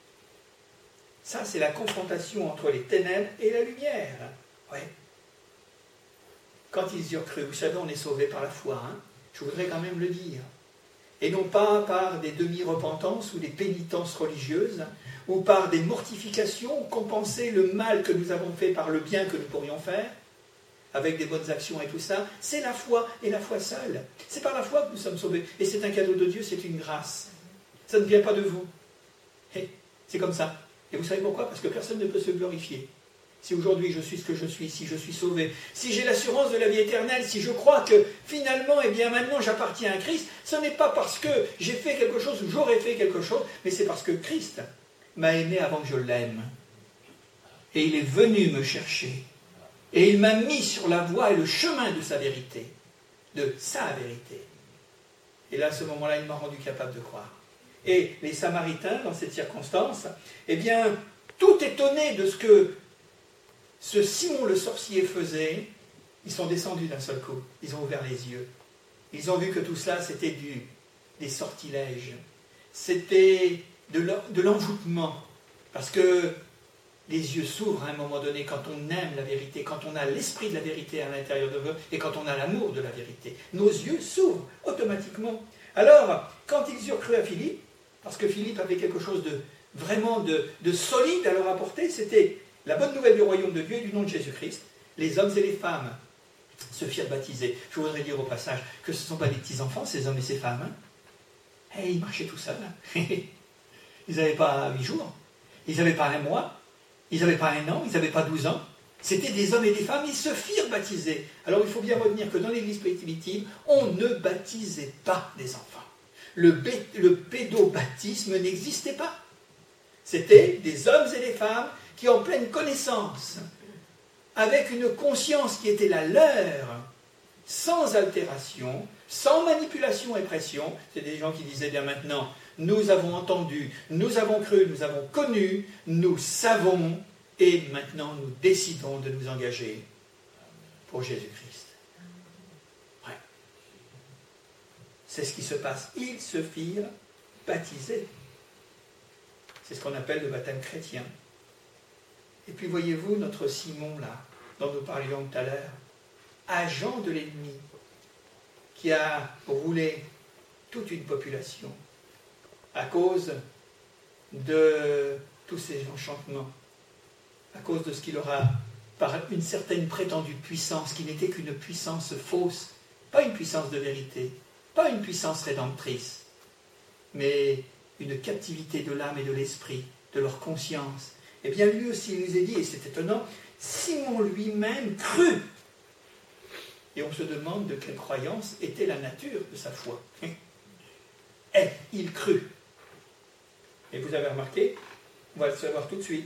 Ça, c'est la confrontation entre les ténèbres et la lumière. Ouais. Quand ils eurent cru, vous savez, on est sauvé par la foi, hein, je voudrais quand même le dire. Et non pas par des demi-repentances ou des pénitences religieuses, ou par des mortifications, compenser le mal que nous avons fait par le bien que nous pourrions faire, avec des bonnes actions et tout ça. C'est la foi, et la foi seule. C'est par la foi que nous sommes sauvés. Et c'est un cadeau de Dieu, c'est une grâce. Ça ne vient pas de vous. Et c'est comme ça. Et vous savez pourquoi? Parce que personne ne peut se glorifier. Si aujourd'hui je suis ce que je suis, si je suis sauvé, si j'ai l'assurance de la vie éternelle, si je crois que finalement, eh bien maintenant j'appartiens à Christ, ce n'est pas parce que j'ai fait quelque chose ou j'aurais fait quelque chose, mais c'est parce que Christ m'a aimé avant que je l'aime. Et il est venu me chercher. Et il m'a mis sur la voie et le chemin de sa vérité, de sa vérité. Et là, à ce moment-là, il m'a rendu capable de croire. Et les Samaritains, dans cette circonstance, eh bien, tout étonnés de ce que ce Simon le sorcier faisait, ils sont descendus d'un seul coup. Ils ont ouvert les yeux. Ils ont vu que tout cela, c'était du, des sortilèges. C'était de l'envoûtement. Parce que les yeux s'ouvrent à un moment donné quand on aime la vérité, quand on a l'esprit de la vérité à l'intérieur de nous et quand on a l'amour de la vérité. Nos yeux s'ouvrent automatiquement. Alors, quand ils eurent cru à Philippe, parce que Philippe avait quelque chose de vraiment de, de solide à leur apporter, c'était la bonne nouvelle du royaume de Dieu et du nom de Jésus-Christ, les hommes et les femmes se firent baptiser. Je voudrais dire au passage que ce ne sont pas des petits-enfants, ces hommes et ces femmes. Hein. Et ils marchaient tout seuls. Ils n'avaient pas huit jours, ils n'avaient pas un mois, ils n'avaient pas un an, ils n'avaient pas douze ans. C'était des hommes et des femmes, ils se firent baptiser. Alors il faut bien retenir que dans l'église primitive, on ne baptisait pas des enfants. Le, bé- le pédobaptisme n'existait pas. C'était des hommes et des femmes qui, en pleine connaissance, avec une conscience qui était la leur, sans altération, sans manipulation et pression, c'est des gens qui disaient bien maintenant, nous avons entendu, nous avons cru, nous avons connu, nous savons, et maintenant nous décidons de nous engager pour Jésus-Christ. Ouais. C'est ce qui se passe. Ils se firent baptiser. C'est ce qu'on appelle le baptême chrétien. Et puis voyez-vous, notre Simon là, dont nous parlions tout à l'heure, agent de l'ennemi, qui a roulé toute une population à cause de tous ces enchantements, à cause de ce qu'il aura, par une certaine prétendue puissance, qui n'était qu'une puissance fausse, pas une puissance de vérité, pas une puissance rédemptrice, mais une captivité de l'âme et de l'esprit, de leur conscience. Eh bien, lui aussi, il nous est dit, et c'est étonnant, Simon lui-même crut. Et on se demande de quelle croyance était la nature de sa foi. Et il crut. Et vous avez remarqué, on va le savoir tout de suite,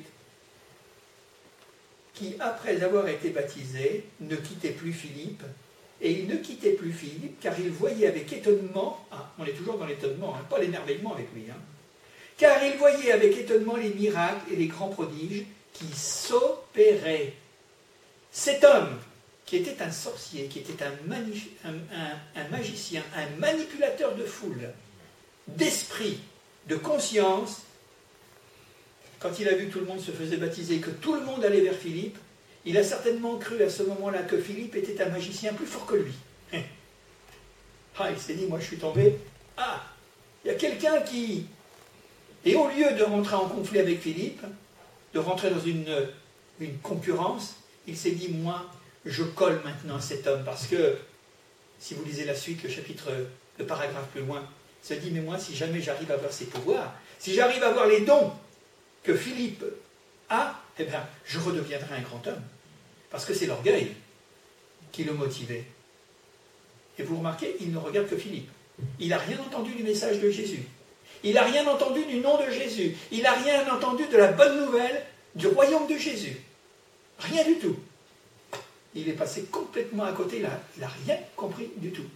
qui, après avoir été baptisé, ne quittait plus Philippe, et il ne quittait plus Philippe, car il voyait avec étonnement, ah, on est toujours dans l'étonnement, hein, pas l'émerveillement avec lui, hein, car il voyait avec étonnement les miracles et les grands prodiges qui s'opéraient. Cet homme, qui était un sorcier, qui était un, mani- un, un, un magicien, un manipulateur de foule, d'esprit, de conscience, quand il a vu que tout le monde se faisait baptiser, que tout le monde allait vers Philippe, il a certainement cru à ce moment-là que Philippe était un magicien plus fort que lui. Ah, il s'est dit, moi je suis tombé, ah, il y a quelqu'un qui... Et au lieu de rentrer en conflit avec Philippe, de rentrer dans une, une concurrence, il s'est dit, moi, je colle maintenant à cet homme, parce que, si vous lisez la suite, le chapitre, le paragraphe plus loin, il se dit, mais moi, si jamais j'arrive à avoir ses pouvoirs, si j'arrive à avoir les dons que Philippe a, eh bien, je redeviendrai un grand homme. Parce que c'est l'orgueil qui le motivait. Et vous remarquez, il ne regarde que Philippe. Il n'a rien entendu du message de Jésus. Il n'a rien entendu du nom de Jésus. Il n'a rien entendu de la bonne nouvelle du royaume de Jésus. Rien du tout. Il est passé complètement à côté, il n'a rien compris du tout.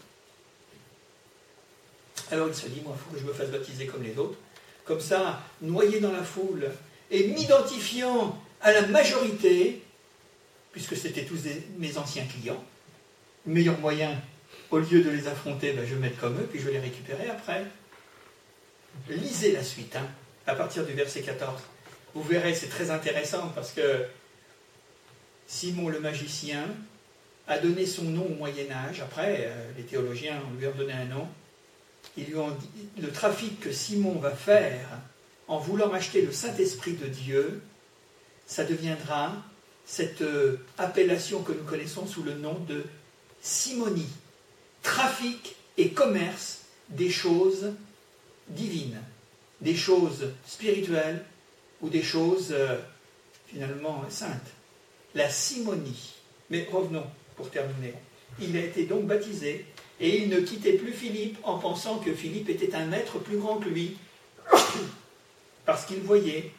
Alors il se dit, moi, il faut que je me fasse baptiser comme les autres. Comme ça, noyé dans la foule, et m'identifiant à la majorité, puisque c'était tous des, mes anciens clients, le meilleur moyen, au lieu de les affronter, ben, je vais me mettre comme eux, puis je vais les récupérer après. Lisez la suite, hein, à partir du verset quatorze. Vous verrez, c'est très intéressant, parce que Simon le magicien a donné son nom au Moyen-Âge. Après, euh, les théologiens lui ont donné un nom. Ils lui ont dit, le trafic que Simon va faire en voulant acheter le Saint-Esprit de Dieu, ça deviendra cette euh, appellation que nous connaissons sous le nom de simonie. Trafic et commerce des choses divines, des choses spirituelles ou des choses euh, finalement saintes. La simonie. Mais revenons pour terminer. Il a été donc baptisé et il ne quittait plus Philippe en pensant que Philippe était un maître plus grand que lui. Parce qu'il voyait,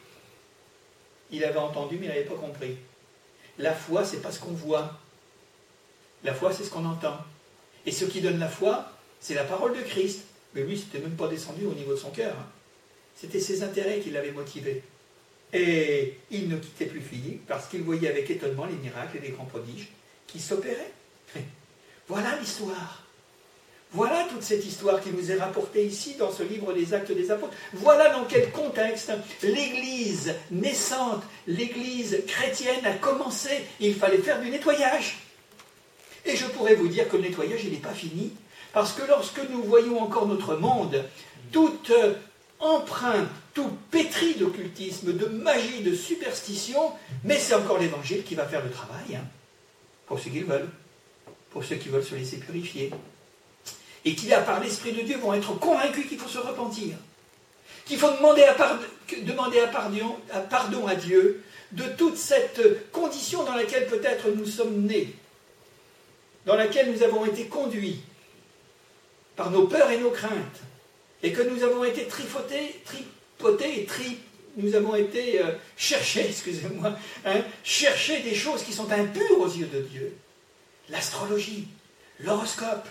il avait entendu mais il n'avait pas compris. La foi, c'est pas ce qu'on voit. La foi, c'est ce qu'on entend. Et ce qui donne la foi, c'est la parole de Christ. Mais lui, c'était même pas descendu au niveau de son cœur. C'était ses intérêts qui l'avaient motivé. Et il ne quittait plus Philippe parce qu'il voyait avec étonnement les miracles et les grands prodiges qui s'opéraient. Voilà l'histoire. Voilà toute cette histoire qui nous est rapportée ici dans ce livre des Actes des Apôtres. Voilà dans quel contexte l'Église naissante, l'Église chrétienne a commencé. Il fallait faire du nettoyage. Et je pourrais vous dire que le nettoyage, il n'est pas fini. Parce que lorsque nous voyons encore notre monde, toute empreinte, tout pétri d'occultisme, de magie, de superstition, mais c'est encore l'Évangile qui va faire le travail, hein, pour ceux qui le veulent, pour ceux qui veulent se laisser purifier, et qui, là, par l'Esprit de Dieu, vont être convaincus qu'il faut se repentir, qu'il faut demander, à pardon, demander à, pardon, à pardon à Dieu de toute cette condition dans laquelle peut-être nous sommes nés, dans laquelle nous avons été conduits par nos peurs et nos craintes, et que nous avons été tripotés, tripotés et tri, nous avons été euh, cherchés, excusez-moi, hein, chercher des choses qui sont impures aux yeux de Dieu. L'astrologie, l'horoscope,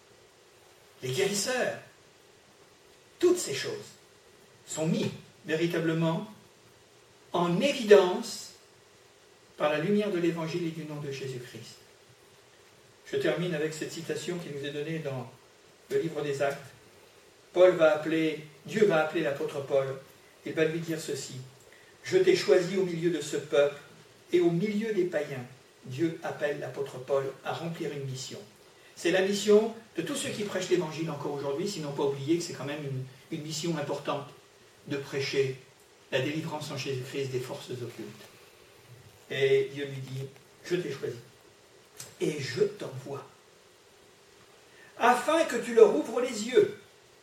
les guérisseurs, toutes ces choses sont mises véritablement en évidence par la lumière de l'Évangile et du nom de Jésus-Christ. Je termine avec cette citation qui nous est donnée dans le livre des Actes. Paul va appeler, Dieu va appeler l'apôtre Paul, il va lui dire ceci: je t'ai choisi au milieu de ce peuple et au milieu des païens. Dieu appelle l'apôtre Paul à remplir une mission. C'est la mission de tous ceux qui prêchent l'évangile encore aujourd'hui, sinon pas oublier que c'est quand même une, une mission importante de prêcher la délivrance en Jésus-Christ des forces occultes. Et Dieu lui dit: je t'ai choisi et je t'envoie afin que tu leur ouvres les yeux.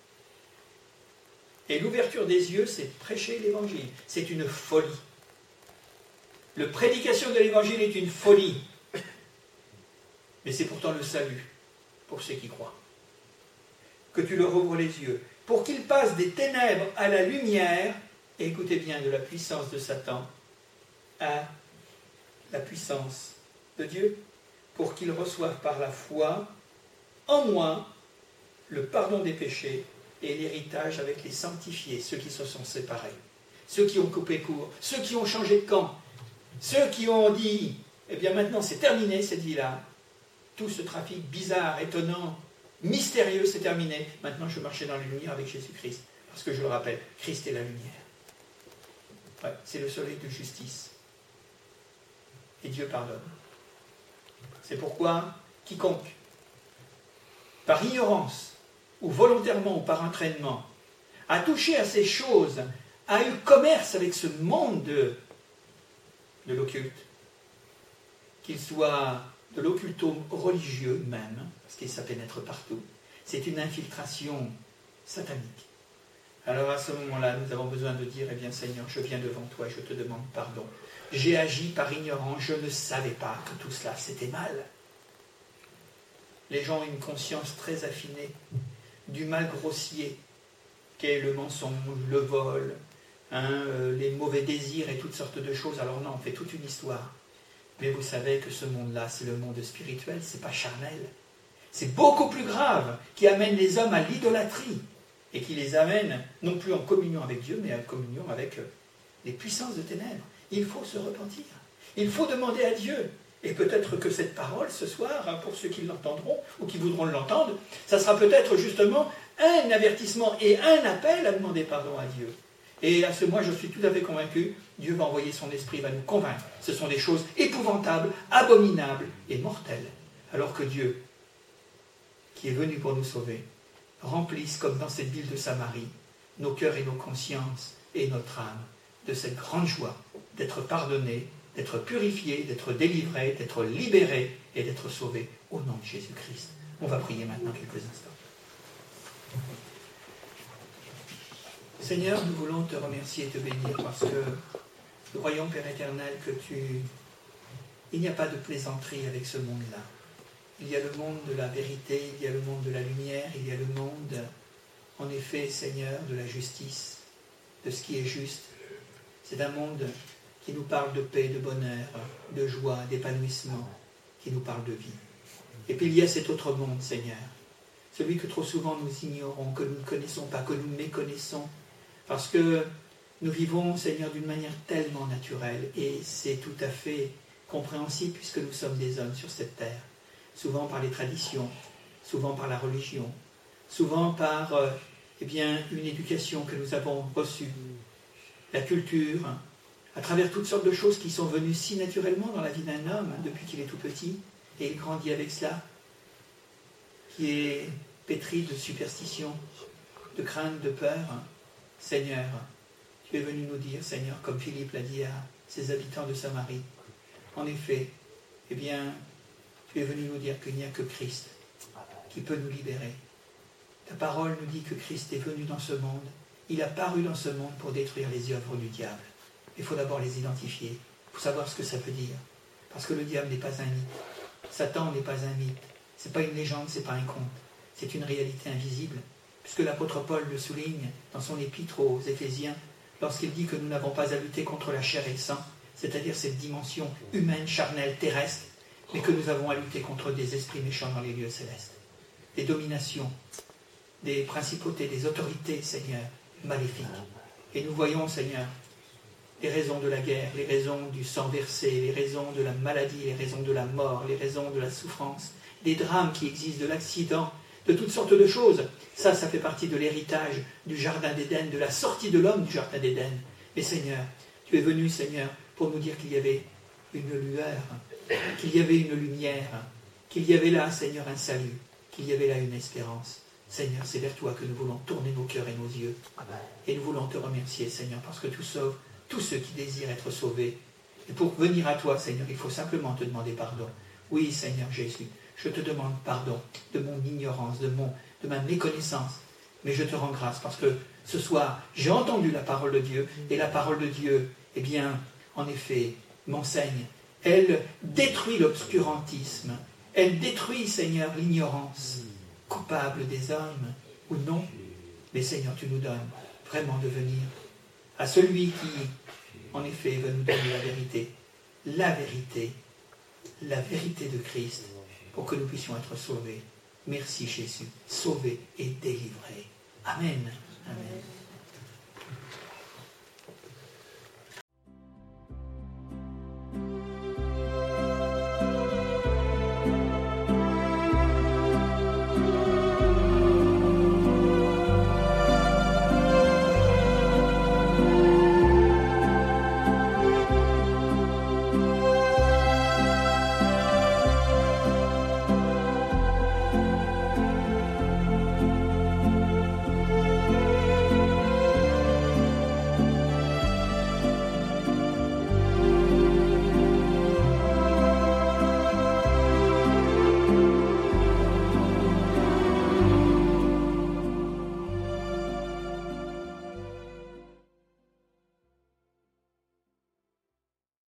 Et l'ouverture des yeux, c'est prêcher l'évangile. C'est une folie. La prédication de l'évangile est une folie. Mais c'est pourtant le salut pour ceux qui croient. Que tu leur ouvres les yeux, pour qu'ils passent des ténèbres à la lumière, et écoutez bien, de la puissance de Satan à la puissance de Dieu, pour qu'ils reçoivent par la foi en moi le pardon des péchés et l'héritage avec les sanctifiés, ceux qui se sont séparés, ceux qui ont coupé court, ceux qui ont changé de camp, ceux qui ont dit, eh bien maintenant c'est terminé cette vie-là, tout ce trafic bizarre, étonnant, mystérieux, c'est terminé, maintenant je marchais dans la lumière avec Jésus-Christ, parce que je le rappelle, Christ est la lumière. Ouais, c'est le soleil de justice. Et Dieu pardonne. C'est pourquoi quiconque, par ignorance, ou volontairement ou par entraînement, a touché à ces choses, a eu commerce avec ce monde de, de l'occulte, qu'il soit de l'occultome religieux même, parce qu'il ça pénètre partout, c'est une infiltration satanique. Alors à ce moment-là, nous avons besoin de dire, eh bien Seigneur, je viens devant toi et je te demande pardon. J'ai agi par ignorance, je ne savais pas que tout cela c'était mal. Les gens ont une conscience très affinée du mal grossier qu'est le mensonge, le vol, hein, euh, les mauvais désirs et toutes sortes de choses. Alors non, on fait toute une histoire. Mais vous savez que ce monde-là, c'est le monde spirituel, c'est pas charnel. C'est beaucoup plus grave, qui amène les hommes à l'idolâtrie et qui les amène non plus en communion avec Dieu, mais en communion avec les puissances de ténèbres. Il faut se repentir. Il faut demander à Dieu. Et peut-être que cette parole, ce soir, hein, pour ceux qui l'entendront ou qui voudront l'entendre, ça sera peut-être justement un avertissement et un appel à demander pardon à Dieu. Et à ce moment, je suis tout à fait convaincu, Dieu va envoyer son esprit, va nous convaincre. Ce sont des choses épouvantables, abominables et mortelles. Alors que Dieu, qui est venu pour nous sauver, remplisse, comme dans cette ville de Samarie, nos cœurs et nos consciences et notre âme de cette grande joie d'être pardonnés, d'être purifiés, d'être délivrés, d'être libérés et d'être sauvés au nom de Jésus-Christ. On va prier maintenant quelques instants. Seigneur, nous voulons te remercier et te bénir parce que nous croyons, Père éternel, que tu... il n'y a pas de plaisanterie avec ce monde-là. Il y a le monde de la vérité, il y a le monde de la lumière, il y a le monde, en effet, Seigneur, de la justice, de ce qui est juste. C'est un monde qui nous parle de paix, de bonheur, de joie, d'épanouissement, qui nous parle de vie. Et puis il y a cet autre monde, Seigneur, celui que trop souvent nous ignorons, que nous ne connaissons pas, que nous méconnaissons, parce que nous vivons, Seigneur, d'une manière tellement naturelle, et c'est tout à fait compréhensible puisque nous sommes des hommes sur cette terre, souvent par les traditions, souvent par la religion, souvent par euh, eh bien, une éducation que nous avons reçue, la culture, à travers toutes sortes de choses qui sont venues si naturellement dans la vie d'un homme hein, depuis qu'il est tout petit, et il grandit avec cela, qui est pétri de superstition, de crainte, de peur. Hein. Seigneur, tu es venu nous dire, Seigneur, comme Philippe l'a dit à ses habitants de Samarie, en effet, eh bien, tu es venu nous dire qu'il n'y a que Christ qui peut nous libérer. Ta parole nous dit que Christ est venu dans ce monde, il a paru dans ce monde pour détruire les œuvres du diable. Il faut d'abord les identifier, il faut savoir ce que ça veut dire. Parce que le diable n'est pas un mythe, Satan n'est pas un mythe, ce n'est pas une légende, ce n'est pas un conte, c'est une réalité invisible, puisque l'apôtre Paul le souligne dans son épître aux Éphésiens, lorsqu'il dit que nous n'avons pas à lutter contre la chair et le sang, c'est-à-dire cette dimension humaine, charnelle, terrestre, mais que nous avons à lutter contre des esprits méchants dans les lieux célestes, des dominations, des principautés, des autorités, Seigneur, maléfiques. Et nous voyons, Seigneur, les raisons de la guerre, les raisons du sang versé, les raisons de la maladie, les raisons de la mort, les raisons de la souffrance, des drames qui existent, de l'accident, de toutes sortes de choses. Ça, ça fait partie de l'héritage du Jardin d'Éden, de la sortie de l'homme du Jardin d'Éden. Mais Seigneur, tu es venu, Seigneur, pour nous dire qu'il y avait une lueur, qu'il y avait une lumière, qu'il y avait là, Seigneur, un salut, qu'il y avait là une espérance. Seigneur, c'est vers toi que nous voulons tourner nos cœurs et nos yeux. Et nous voulons te remercier, Seigneur, parce que tu sauves tous ceux qui désirent être sauvés. Et pour venir à toi, Seigneur, il faut simplement te demander pardon. Oui, Seigneur Jésus, je te demande pardon de mon ignorance, de, mon, de ma méconnaissance. Mais je te rends grâce parce que ce soir, j'ai entendu la parole de Dieu. Et la parole de Dieu, eh bien, en effet, m'enseigne. Elle détruit l'obscurantisme. Elle détruit, Seigneur, l'ignorance. Coupable des hommes ou non. Mais Seigneur, tu nous donnes vraiment de venir à celui qui, en effet, va nous donner la vérité. La vérité. La vérité de Christ pour que nous puissions être sauvés. Merci Jésus, sauvés et délivrés. Amen.